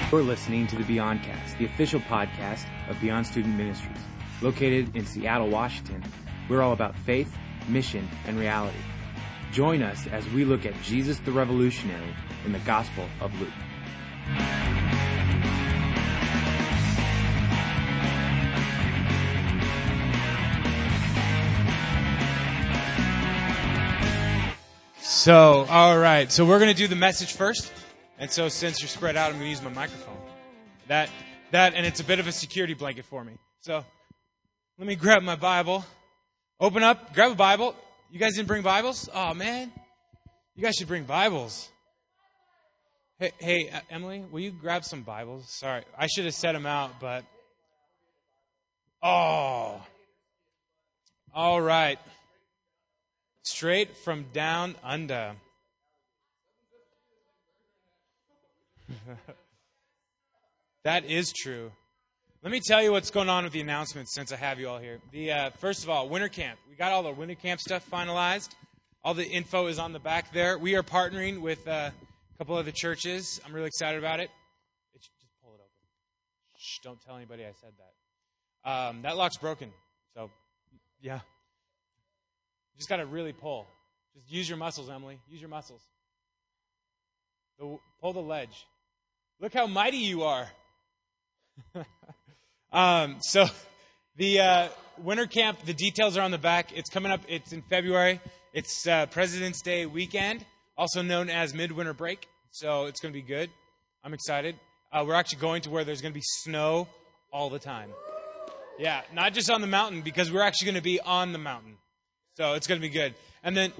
You're listening to the Beyondcast, the official podcast of Beyond Student Ministries. Located in Seattle, Washington, we're all about faith, mission, and reality. Join us as we look at Jesus the Revolutionary in the Gospel of Luke. So, all right. So we're going to do the message first. And so since you're spread out, I'm going to use my microphone. That, and it's a bit of a security blanket for me. So let me grab my Bible. Open up, grab a Bible. You guys didn't bring Bibles? Oh, man. You guys should bring Bibles. Hey, Emily, will you grab some Bibles? Sorry, I should have set them out, but... Oh. All right. Straight from down under. That is true. Let me tell you what's going on with the announcements since I have you all here. First of all, winter camp. We got all the winter camp stuff finalized. All the info is on the back there. We are partnering with a couple other churches. I'm really excited about it. Just pull it open. Shh, don't tell anybody I said that. That lock's broken. So, yeah. Just got to really pull. Just use your muscles, Emily. Use your muscles. Pull the ledge. Look how mighty you are. So the winter camp, the details are on the back. It's coming up. It's in February. It's President's Day weekend, also known as midwinter break. So it's going to be good. I'm excited. We're actually going to where there's going to be snow all the time. Yeah, not just on the mountain, because we're actually going to be on the mountain. So it's going to be good. And then,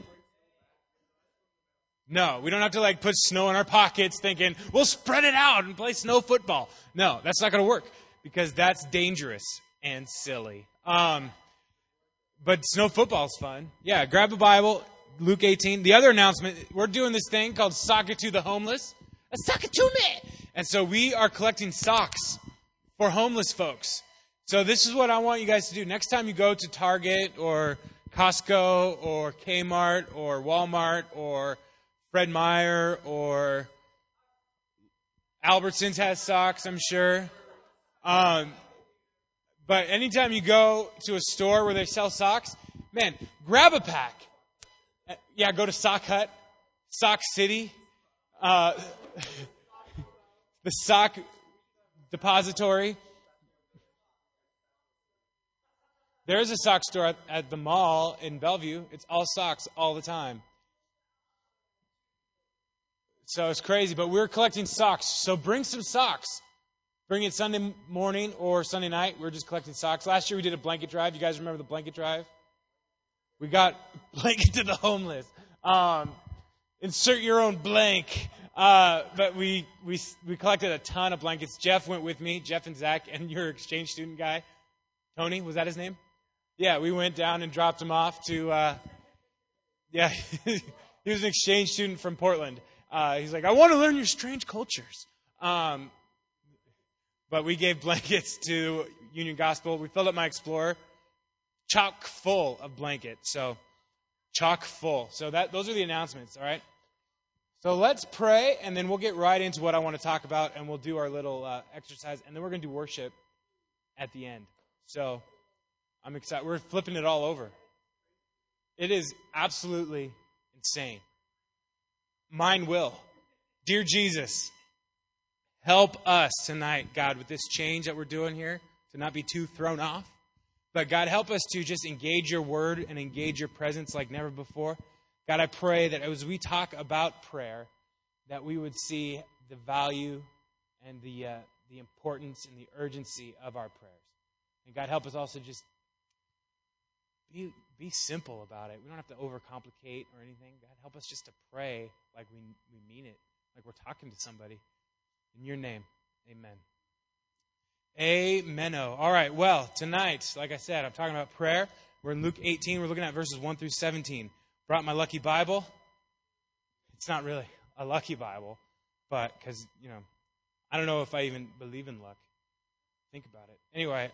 no, we don't have to put snow in our pockets thinking, we'll spread it out and play snow football. No, that's not going to work because that's dangerous and silly. But snow football is fun. Yeah, grab a Bible, Luke 18. The other announcement, we're doing this thing called Soccer to the Homeless. A soccer to me! And so we are collecting socks for homeless folks. So this is what I want you guys to do. Next time you go to Target or Costco or Kmart or Walmart or Fred Meyer or Albertsons has socks, I'm sure. But anytime you go to a store where they sell socks, man, grab a pack. Yeah, go to Sock Hut, Sock City, the Sock Depository. There's a sock store at the mall in Bellevue. It's all socks all the time. So it's crazy, but we're collecting socks. So bring some socks. Bring it Sunday morning or Sunday night. We're just collecting socks. Last year we did a blanket drive. You guys remember the blanket drive? We got blanket to the homeless. Insert your own blank. But we collected a ton of blankets. Jeff went with me. Jeff and Zach and your exchange student guy. Tony, was that his name? Yeah, we went down and dropped him off to, he was an exchange student from Portland. He's like, I want to learn your strange cultures. But we gave blankets to Union Gospel. We filled up my Explorer, chock full of blankets. So, chock full. So those are the announcements, all right? So let's pray, and then we'll get right into what I want to talk about, and we'll do our little exercise, and then we're going to do worship at the end. So I'm excited. We're flipping it all over. It is absolutely insane. Mine will. Dear Jesus, help us tonight, God, with this change that we're doing here, to not be too thrown off. But God, help us to just engage your word and engage your presence like never before. God, I pray that as we talk about prayer, that we would see the value and the importance and the urgency of our prayers. And God, help us also just be simple about it. We don't have to overcomplicate or anything. God, help us just to pray like we mean it, like we're talking to somebody. In your name, amen. Ameno. All right, well, tonight, like I said, I'm talking about prayer. We're in Luke 18. We're looking at verses 1 through 17. Brought my lucky Bible. It's not really a lucky Bible, but because, I don't know if I even believe in luck. Think about it. Anyway,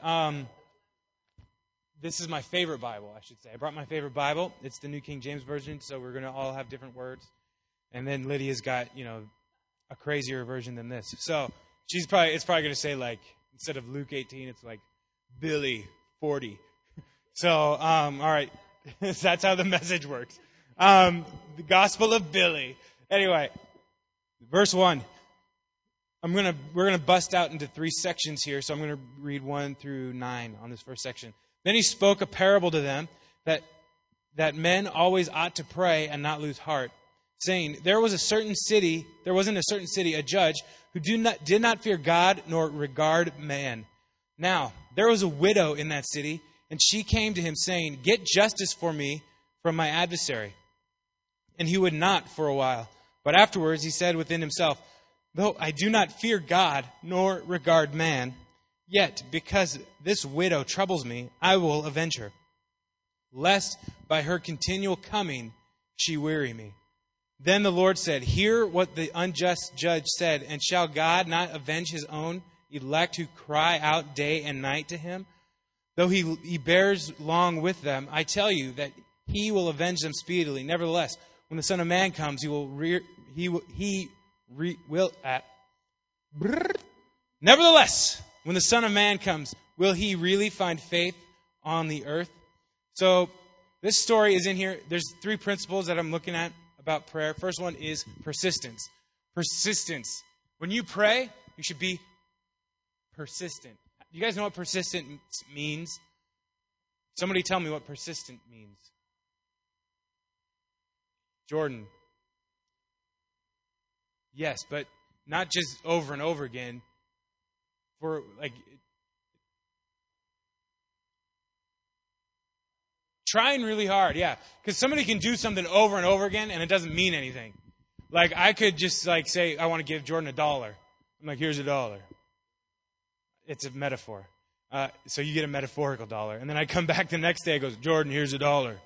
this is my favorite Bible, I should say. I brought my favorite Bible. It's the New King James Version, so we're going to all have different words. And then Lydia's got, a crazier version than this. So it's probably going to say, like, instead of Luke 18, it's like Billy 40. So, all right. That's how the message works. The Gospel of Billy. Anyway, verse 1. We're gonna bust out into 3 sections here, so I'm gonna read 1 through 9 on this first section. Then he spoke a parable to them that men always ought to pray and not lose heart, saying, there wasn't a certain city a judge who did not fear God nor regard man. Now there was a widow in that city, and she came to him, saying, get justice for me from my adversary. And he would not for a while. But afterwards he said within himself, though I do not fear God nor regard man, yet because this widow troubles me, I will avenge her, lest by her continual coming she weary me. Then the Lord said, hear what the unjust judge said, and shall God not avenge his own elect who cry out day and night to him? Though he bears long with them, I tell you that he will avenge them speedily. Nevertheless, when the Son of Man comes, Nevertheless, when the Son of Man comes, will he really find faith on the earth? So this story is in here. There's 3 principles that I'm looking at about prayer. First one is persistence. Persistence. When you pray, you should be persistent. You guys know what persistent means? Somebody tell me what persistent means. Jordan. Yes, but not just over and over again. For like trying really hard, yeah. Because somebody can do something over and over again and it doesn't mean anything. Like I could just like say, I want to give Jordan $1. I'm like, here's $1. It's a metaphor. So you get a metaphorical dollar. And then I come back the next day, it goes, Jordan, here's $1.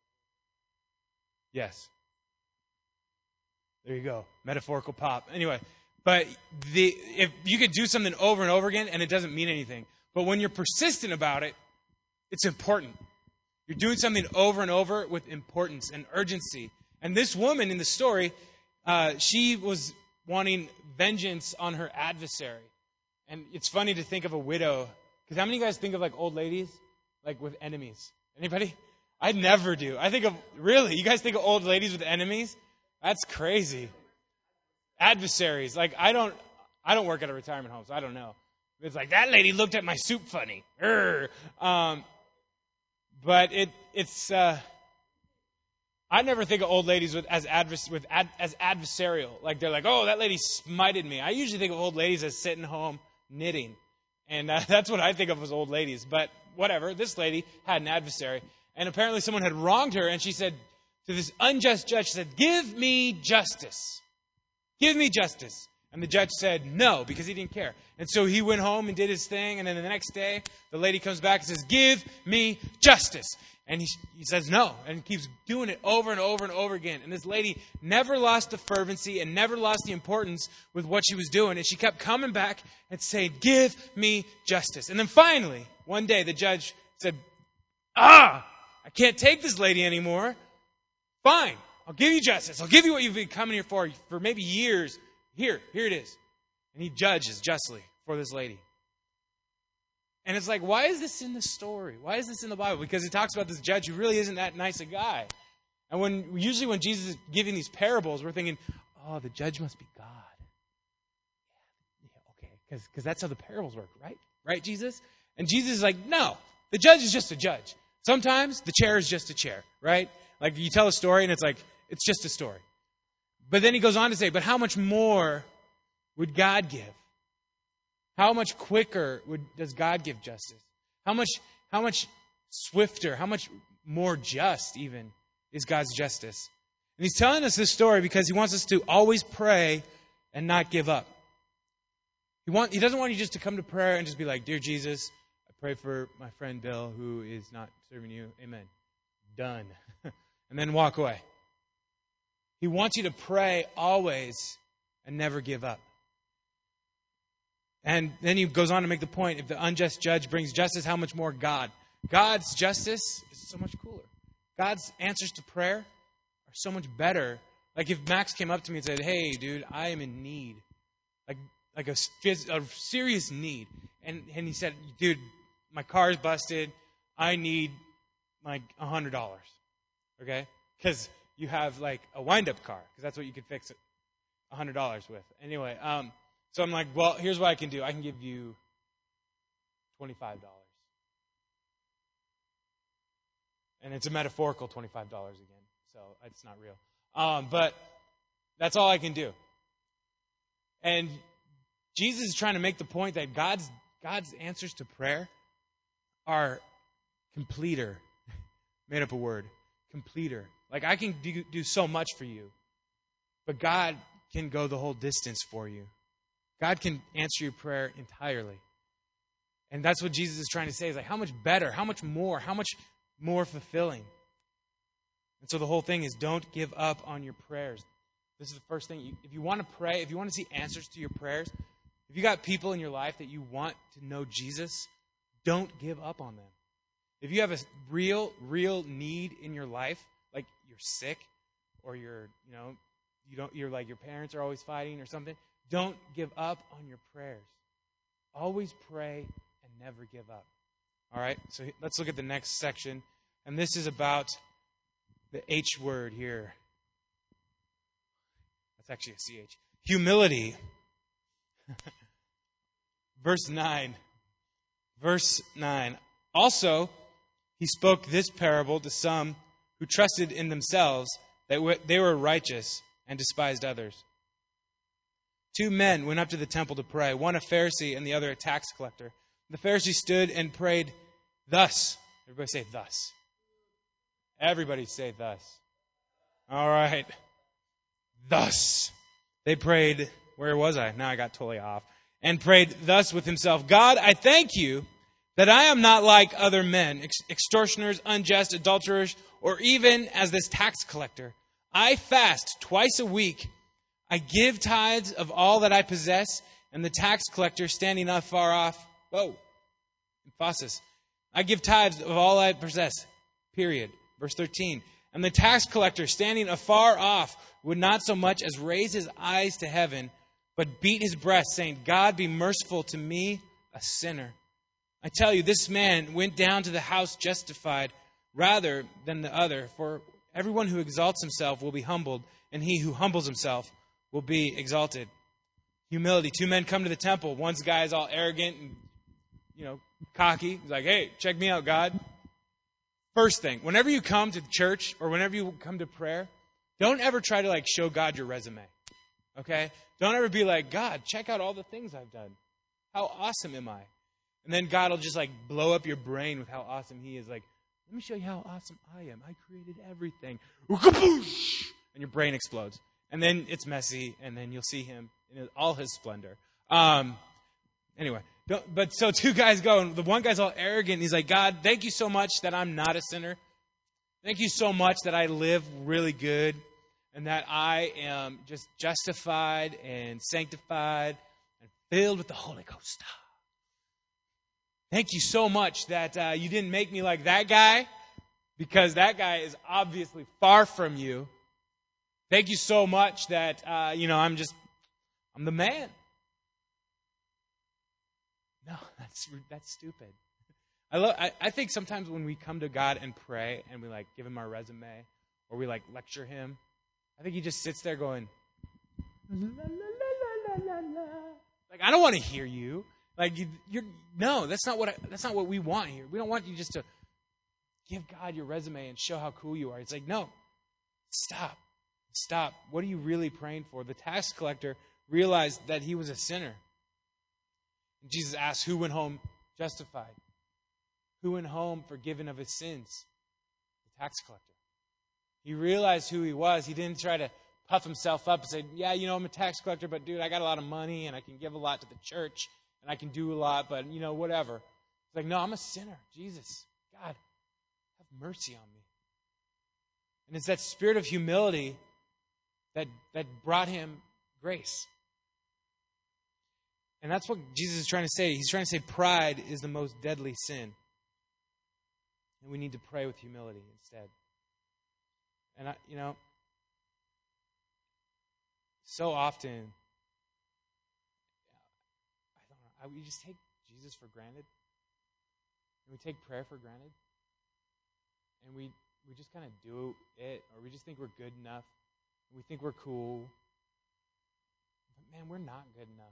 Yes. There you go. Metaphorical pop. Anyway, but if you could do something over and over again and it doesn't mean anything. But when you're persistent about it, it's important. You're doing something over and over with importance and urgency. And this woman in the story, she was wanting vengeance on her adversary. And it's funny to think of a widow. Because how many of you guys think of like old ladies? Like with enemies? Anybody? I never do. I think of, really? You guys think of old ladies with enemies? That's crazy. Adversaries. Like I don't work at a retirement home, so I don't know. It's like, that lady looked at my soup funny. But it's I never think of old ladies as adversarial. Like they're like, oh, that lady smited me. I usually think of old ladies as sitting home knitting. And that's what I think of as old ladies. But whatever, this lady had an adversary. And apparently someone had wronged her. And she said to this unjust judge, she said, give me justice. Give me justice. And the judge said no, because he didn't care. And so he went home and did his thing. And then the next day, the lady comes back and says, give me justice. And he says no, and keeps doing it over and over and over again. And this lady never lost the fervency and never lost the importance with what she was doing. And she kept coming back and saying, give me justice. And then finally, one day, the judge said, I can't take this lady anymore. Fine, I'll give you justice. I'll give you what you've been coming here for maybe years. Here it is. And he judges justly for this lady. And it's like, why is this in the story? Why is this in the Bible? Because it talks about this judge who really isn't that nice a guy. And usually when Jesus is giving these parables, we're thinking, oh, the judge must be God. Yeah, okay, because that's how the parables work, right? Right, Jesus? And Jesus is like, no, the judge is just a judge. Sometimes the chair is just a chair, right? Like you tell a story and it's like, it's just a story. But then he goes on to say, but how much more would God give? How much quicker does God give justice? How much swifter, how much more just even is God's justice? And he's telling us this story because he wants us to always pray and not give up. He doesn't want you just to come to prayer and just be like, dear Jesus, I pray for my friend Bill who is not serving you. Amen. Done. And then walk away. He wants you to pray always and never give up. And then he goes on to make the point, if the unjust judge brings justice, how much more God? God's justice is so much cooler. God's answers to prayer are so much better. Like if Max came up to me and said, hey, dude, I am in need. Like like a serious need. And he said, dude, my car's busted. I need like $100. Okay? Because you have like a wind-up car, because that's what you could fix it $100 with. Anyway, so I'm like, well, here's what I can do. I can give you $25. And it's a metaphorical $25 again, so it's not real. But that's all I can do. And Jesus is trying to make the point that God's answers to prayer are completer. Made up a word. Completer. Like, I can do so much for you, but God can go the whole distance for you. God can answer your prayer entirely. And that's what Jesus is trying to say. Is like, how much better, how much more fulfilling. And so the whole thing is, don't give up on your prayers. This is the first thing. If you want to pray, if you want to see answers to your prayers, if you got people in your life that you want to know Jesus, don't give up on them. If you have a real need in your life, like you're sick, or you're like your parents are always fighting or something, don't give up on your prayers. Always pray and never give up. All right, so let's look at the next section. And this is about the H word here. That's actually a CH. Humility. Verse 9. Also, he spoke this parable to some who trusted in themselves that they were righteous and despised others. 2 men went up to the temple to pray, one a Pharisee and the other a tax collector. The Pharisee stood and prayed thus. Everybody say thus. Everybody say thus. All right. Thus. They prayed, where was I? Now I got totally off. And prayed thus with himself, God, I thank you that I am not like other men, extortioners, unjust, adulterers, or even as this tax collector. I fast twice a week. I give tithes of all that I possess, and the tax collector standing not far off. Whoa. Emphasis. I give tithes of all I possess. Period. Verse 13. And the tax collector standing afar off would not so much as raise his eyes to heaven, but beat his breast, saying, God, be merciful to me, a sinner. I tell you, this man went down to the house justified rather than the other. For everyone who exalts himself will be humbled, and he who humbles himself will be exalted. Humility. 2 men come to the temple. One guy is all arrogant and, cocky. He's like, hey, check me out, God. First thing, whenever you come to church or whenever you come to prayer, don't ever try to show God your resume. Okay? Don't ever be like, God, check out all the things I've done. How awesome am I? And then God will just blow up your brain with how awesome he is. Like, let me show you how awesome I am. I created everything. And your brain explodes. And then it's messy, and then you'll see him in all his splendor. Anyway, but so 2 guys go, and the one guy's all arrogant. And he's like, God, thank you so much that I'm not a sinner. Thank you so much that I live really good, and that I am just justified and sanctified and filled with the Holy Ghost. Thank you so much that you didn't make me like that guy, because that guy is obviously far from you. Thank you so much that, I'm the man. No, that's stupid. I think sometimes when we come to God and pray and we give him our resume or we lecture him, I think he just sits there going, la, la, la, la, la. I don't want to hear you. No, that's not what we want here. We don't want you just to give God your resume and show how cool you are. It's no, stop. What are you really praying for? The tax collector realized that he was a sinner. And Jesus asked, who went home justified? Who went home forgiven of his sins? The tax collector. He realized who he was. He didn't try to puff himself up and say, yeah, I'm a tax collector, but dude, I got a lot of money and I can give a lot to the church and I can do a lot, but whatever. It's no, I'm a sinner. Jesus, God, have mercy on me. And it's that spirit of humility that brought him grace. And that's what Jesus is trying to say. He's trying to say pride is the most deadly sin. And we need to pray with humility instead. And, so often, we just take Jesus for granted. And we take prayer for granted. And we just kind of do it, or we just think we're good enough. And we think we're cool. But man, we're not good enough.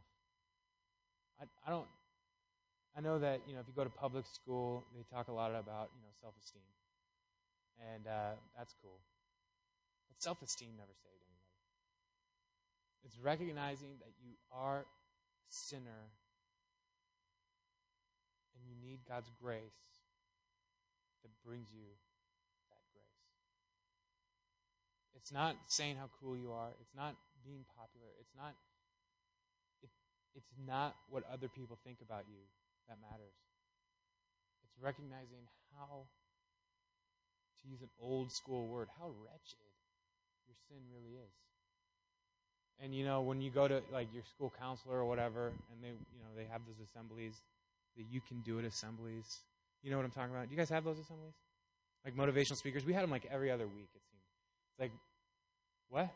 I know that, if you go to public school, they talk a lot about, self-esteem. And that's cool. But self-esteem never saved anybody. It's recognizing that you are a sinner and you need God's grace that brings you that grace. It's not saying how cool you are. It's not being popular. It's not what other people think about you that matters. It's recognizing how, to use an old school word, how wretched your sin really is. And when you go to your school counselor or whatever, and they have those assemblies, the You Can Do It assemblies. You know what I'm talking about? Do you guys have those assemblies? Like motivational speakers? We had them every other week, it seemed. It's like, what?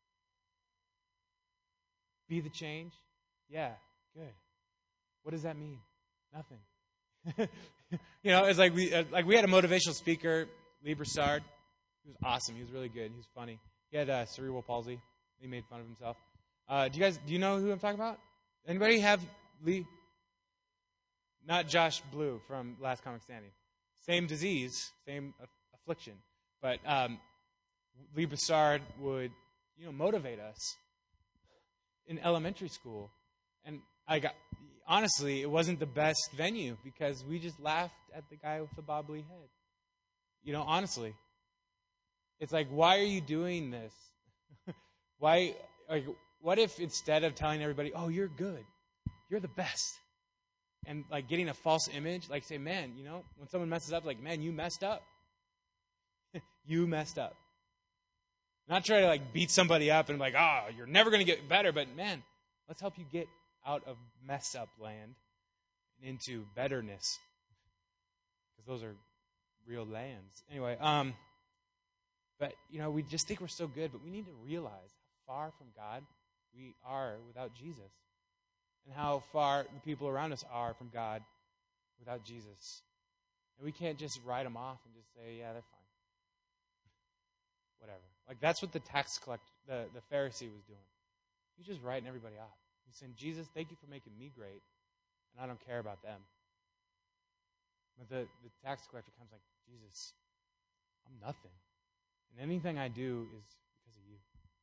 Be the change? Yeah, good. What does that mean? Nothing. It's like we had a motivational speaker, Lee Broussard. He was awesome. He was really good. He was funny. He had cerebral palsy. He made fun of himself. Do you know who I'm talking about? Anybody have Lee? Not Josh Blue from Last Comic Standing. Same disease, same affliction. But Lee Broussard would, motivate us in elementary school. And honestly, it wasn't the best venue because we just laughed at the guy with the bobbly head. Honestly. It's like, why are you doing this? Why? What if instead of telling everybody, oh, you're good, you're the best, and getting a false image, say, man, when someone messes up, man, you messed up. You messed up. Not try to beat somebody up and you're never going to get better, but man, let's help you get out of mess up land and into betterness, because those are real lands. Anyway, but we just think we're so good, but we need to realize how far from God we are without Jesus, and how far the people around us are from God without Jesus. And we can't just write them off and just say, yeah, they're fine. Whatever. That's what the tax collector, the Pharisee was doing. He's just writing everybody off. He's saying, Jesus, thank you for making me great, and I don't care about them. But the tax collector comes Jesus, I'm nothing. And anything I do is because of you.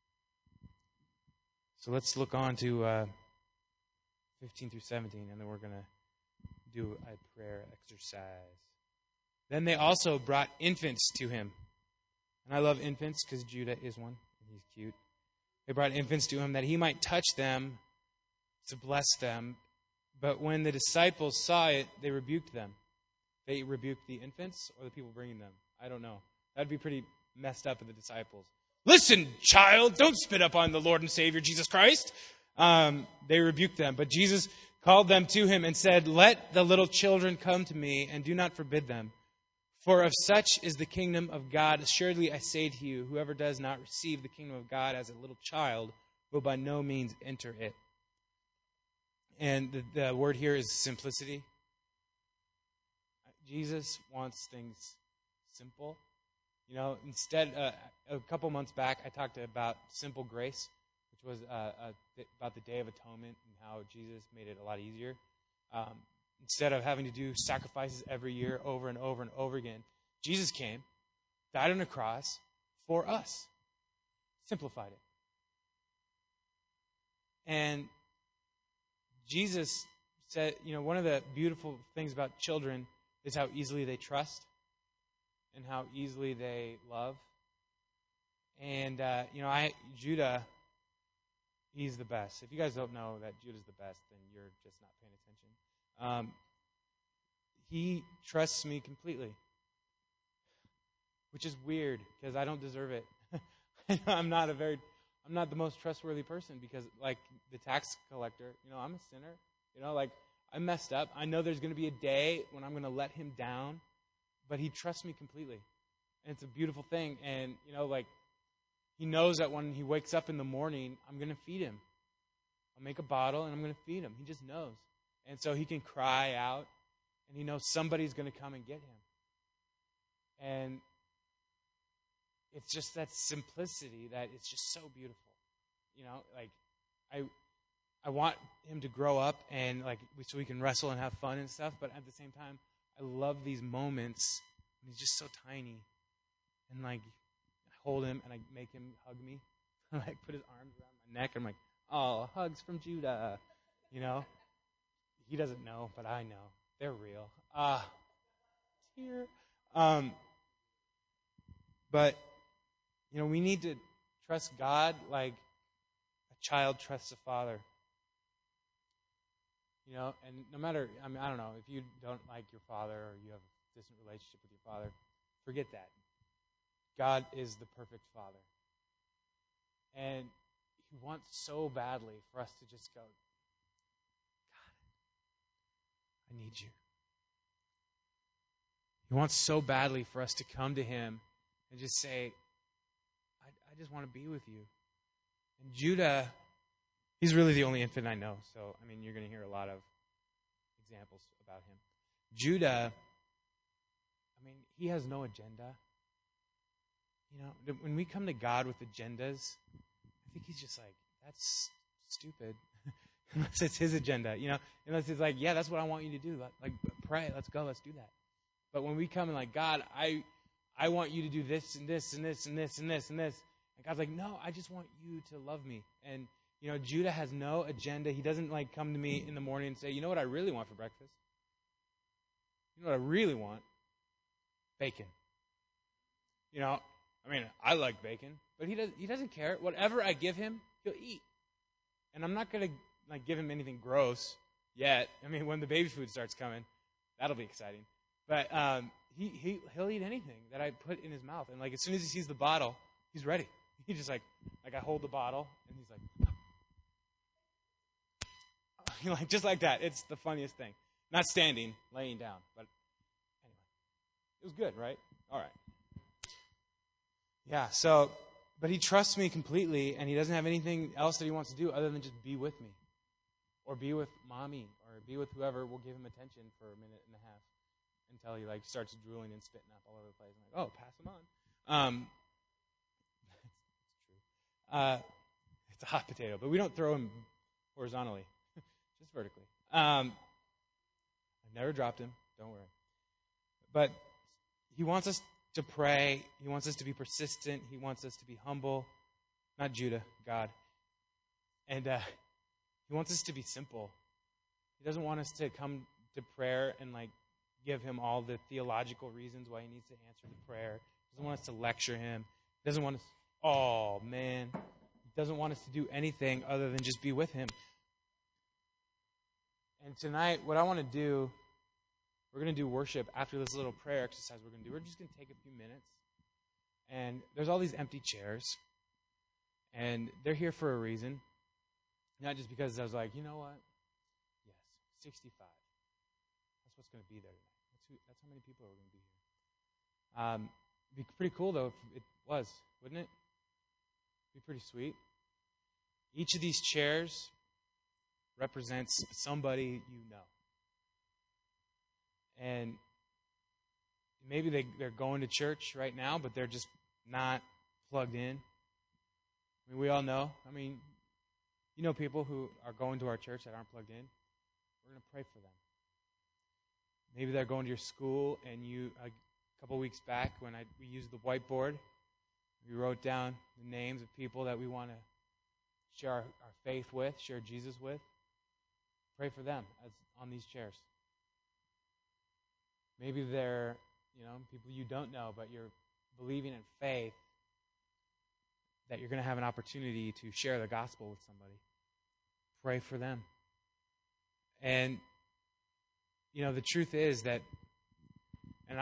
So let's look on to 15 through 17, and then we're going to do a prayer exercise. Then they also brought infants to him. And I love infants because Judah is one, and he's cute. They brought infants to him that he might touch them to bless them. But when the disciples saw it, they rebuked them. They rebuked the infants or the people bringing them? I don't know. That'd be pretty messed up of the disciples. Listen, child, don't spit up on the Lord and Savior, Jesus Christ. They rebuked them. But Jesus called them to him and said, let the little children come to me, and do not forbid them. For of such is the kingdom of God. Assuredly I say to you, whoever does not receive the kingdom of God as a little child will by no means enter it. And the word here is simplicity. Jesus wants things simple. Instead, a couple months back, I talked about simple grace, which was about the Day of Atonement and how Jesus made it a lot easier. Instead of having to do sacrifices every year over and over and over again, Jesus came, died on a cross for us. Simplified it. And Jesus said, one of the beautiful things about children is how easily they trust and how easily they love. And, Judah, he's the best. If you guys don't know that Judah's the best, then you're just not paying attention. He trusts me completely, which is weird because I don't deserve it. I'm not the most trustworthy person because, like the tax collector, I'm a sinner. I messed up. I know there's going to be a day when I'm going to let him down, but he trusts me completely, and it's a beautiful thing. And he knows that when he wakes up in the morning, I'm going to feed him. I'll make a bottle and I'm going to feed him. He just knows. And so he can cry out, and he knows somebody's going to come and get him. And it's just that simplicity that it's just so beautiful. You know, like, I want him to grow up and, like, so we can wrestle and have fun and stuff, but at the same time, I love these moments when he's just so tiny. And, like, I hold him and I make him hug me. I, like, put his arms around my neck. I'm like, oh, hugs from Judah. You know? He doesn't know, but I know. They're real. Tear. But, you know, we need to trust God like a child trusts a father. You know, and no matter, I mean, I don't know, if you don't like your father or you have a distant relationship with your father, forget that. God is the perfect father. And he wants so badly for us to just go, God, I need you. He wants so badly for us to come to him and just say, I just want to be with you. And Judah, he's really the only infant I know. So, I mean, you're going to hear a lot of examples about him. Judah, I mean, he has no agenda. You know, when we come to God with agendas, I think he's just like, that's stupid. Unless it's his agenda, you know. Unless it's like, yeah, that's what I want you to do. Like, pray, let's go, let's do that. But when we come and like, God, I want you to do this and this and this and this and this and this. And God's like, no, I just want you to love me. And, you know, Judah has no agenda. He doesn't, like, come to me in the morning and say, you know what I really want for breakfast? You know what I really want? Bacon. You know, I mean, I like bacon, but he doesn't care. Whatever I give him, he'll eat. And I'm not going to, like, give him anything gross yet. I mean, when the baby food starts coming, that'll be exciting. But he'll eat anything that I put in his mouth. And, like, as soon as he sees the bottle, he's ready. He just, like I hold the bottle, and he's like, like, just like that. It's the funniest thing. Not standing, laying down. But anyway, it was good, right? All right. Yeah, so, but he trusts me completely, and he doesn't have anything else that he wants to do other than just be with me. Or be with mommy, or be with whoever will give him attention for a minute and a half until he, like, starts drooling and spitting up all over the place. I'm like, oh, pass him on. It's true. It's a hot potato, but we don't throw him horizontally, just vertically. I've never dropped him, don't worry. But he wants us to pray. He wants us to be persistent. He wants us to be humble. Not Judah, God. And he wants us to be simple. He doesn't want us to come to prayer and, like, give him all the theological reasons why he needs to answer the prayer. He doesn't want us to lecture him. He doesn't want us, oh, man. He doesn't want us to do anything other than just be with him. And tonight, what I want to do, we're going to do worship after this little prayer exercise we're going to do. We're just going to take a few minutes. And there's all these empty chairs. And they're here for a reason. Not just because I was like, you know what? Yes, 65. That's what's going to be there tonight. That's how many people are going to be here. It'd be pretty cool, though, if it was, wouldn't it? It'd be pretty sweet. Each of these chairs represents somebody you know. And maybe they're going to church right now, but they're just not plugged in. I mean, we all know. I mean, you know people who are going to our church that aren't plugged in. We're going to pray for them. Maybe they're going to your school, and you, a couple weeks back when we used the whiteboard, we wrote down the names of people that we want to share our faith with, share Jesus with. Pray for them as on these chairs. Maybe they're, you know, people you don't know, but you're believing in faith that you're going to have an opportunity to share the gospel with somebody. Pray for them. And, you know, the truth is that, and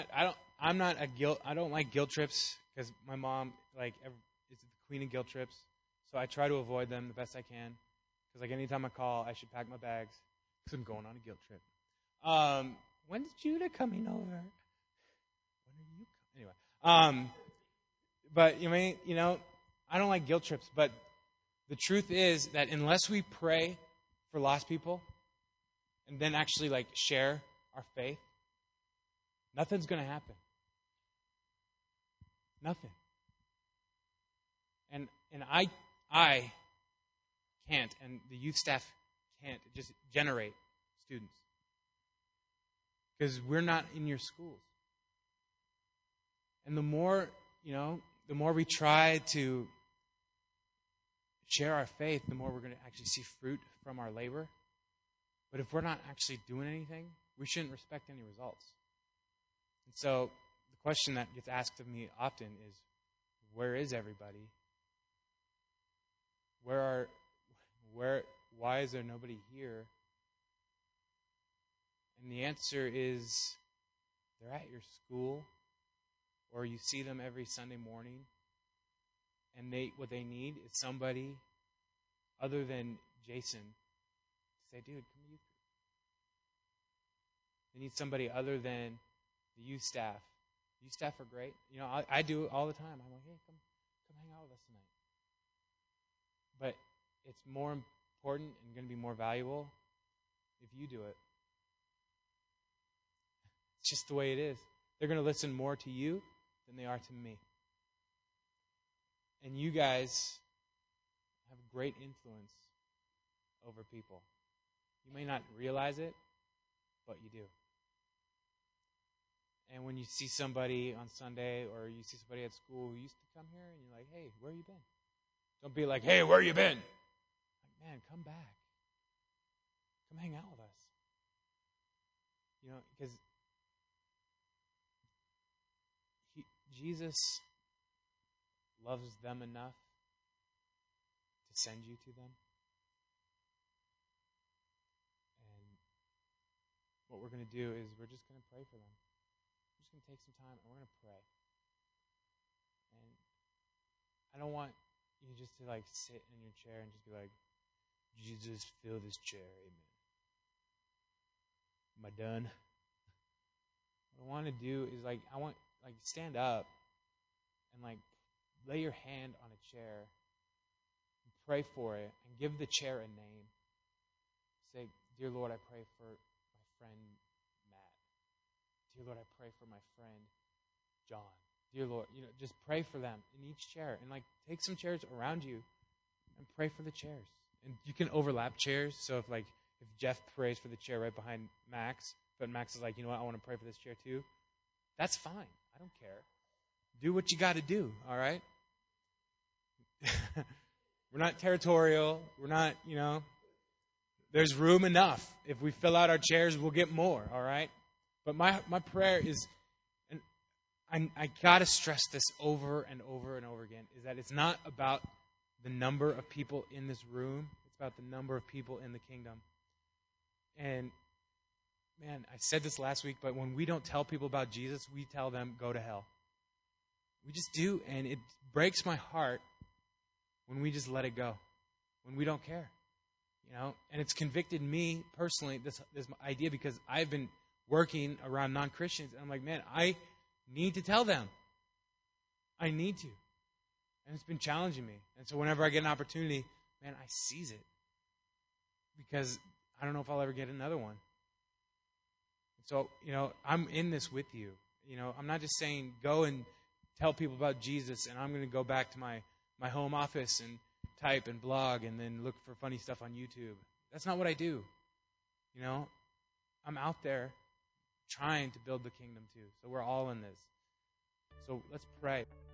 I don't like guilt trips because my mom, like, is the queen of guilt trips. So I try to avoid them the best I can. Because, like, anytime I call, I should pack my bags because I'm going on a guilt trip. When's Judah coming over? When are you coming? Anyway. But, you know, I don't like guilt trips. But the truth is that unless we pray for lost people, and then actually like share our faith, nothing's going to happen. Nothing. And I can't, and the youth staff can't just generate students. Because we're not in your schools. And the more we try to share our faith, the more we're going to actually see fruit from our labor. But if we're not actually doing anything, we shouldn't expect any results. And so the question that gets asked of me often is, where is everybody? Why is there nobody here? And the answer is, they're at your school, or you see them every Sunday morning, and what they need is somebody other than Jason to say, dude, come to youth group. They need somebody other than the youth staff. Youth staff are great. I do it all the time. I'm like, hey, come hang out with us tonight. But it's more important and going to be more valuable if you do it. It's just the way it is. They're going to listen more to you than they are to me. And you guys have great influence over people. You may not realize it, but you do. And when you see somebody on Sunday or you see somebody at school who used to come here and you're like, hey, where you been? Don't be like, hey, where you been? Like, man, come back. Come hang out with us. Because Jesus loves them enough to send you to them. And what we're going to do is we're just going to pray for them. We're just going to take some time and we're going to pray. And I don't want you just to like sit in your chair and just be like, Jesus, fill this chair, amen. Am I done? What I want to do is stand up and lay your hand on a chair and pray for it and give the chair a name. Say, dear Lord, I pray for my friend Matt. Dear Lord, I pray for my friend John. Dear Lord, just pray for them in each chair and take some chairs around you and pray for the chairs. And you can overlap chairs. So if Jeff prays for the chair right behind Max, but Max is like, you know what, I want to pray for this chair too. That's fine. I don't care. Do what you got to do, all right? We're not territorial. We're not, there's room enough. If we fill out our chairs, we'll get more, all right? But my prayer is, and I got to stress this over and over and over again, is that it's not about the number of people in this room. It's about the number of people in the kingdom. And man, I said this last week, but when we don't tell people about Jesus, we tell them, go to hell. We just do, and it breaks my heart when we just let it go, when we don't care, And it's convicted me personally, this idea, because I've been working around non-Christians, and I'm like, man, I need to tell them. I need to. And it's been challenging me. And so whenever I get an opportunity, man, I seize it. Because I don't know if I'll ever get another one. So, I'm in this with you. I'm not just saying go and tell people about Jesus and I'm going to go back to my home office and type and blog and then look for funny stuff on YouTube. That's not what I do. I'm out there trying to build the kingdom too. So we're all in this. So let's pray.